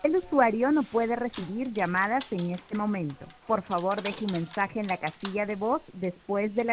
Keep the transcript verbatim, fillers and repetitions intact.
El usuario no puede recibir llamadas en este momento. Por favor, deje un mensaje en la casilla de voz después de la